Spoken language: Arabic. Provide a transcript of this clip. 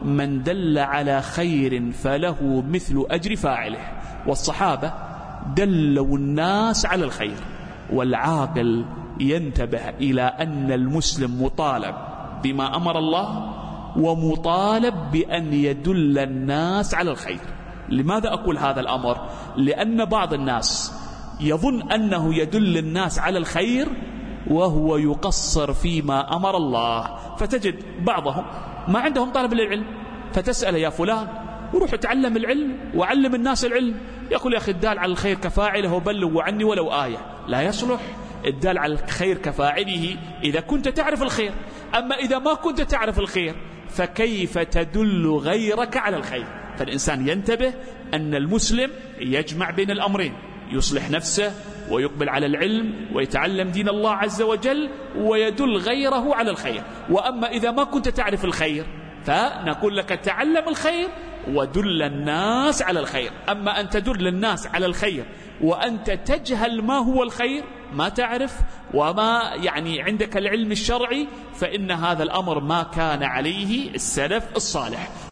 من دل على خير فله مثل أجر فاعله. والصحابة دلوا الناس على الخير. والعاقل ينتبه إلى أن المسلم مطالب بما أمر الله ومطالب بأن يدل الناس على الخير. لماذا أقول هذا الأمر؟ لأن بعض الناس يظن أنه يدل الناس على الخير وهو يقصر فيما أمر الله. فتجد بعضهم ما عندهم طلب للعلم، فتسأل يا فلان وروح اتعلم العلم وعلم الناس العلم، يقول يا أخي الدال على الخير كفاعله وبلغوا عني ولو آية. لا يصلح. الدال على الخير كفاعله إذا كنت تعرف الخير، أما إذا ما كنت تعرف الخير فكيف تدل غيرك على الخير؟ فالإنسان ينتبه أن المسلم يجمع بين الأمرين، يصلح نفسه ويقبل على العلم ويتعلم دين الله عز وجل ويدل غيره على الخير. وأما إذا ما كنت تعرف الخير فنقول لك تعلم الخير ودل الناس على الخير. أما أن تدل الناس على الخير وأنت تجهل ما هو الخير، ما تعرف وما عندك العلم الشرعي، فإن هذا الأمر ما كان عليه السلف الصالح.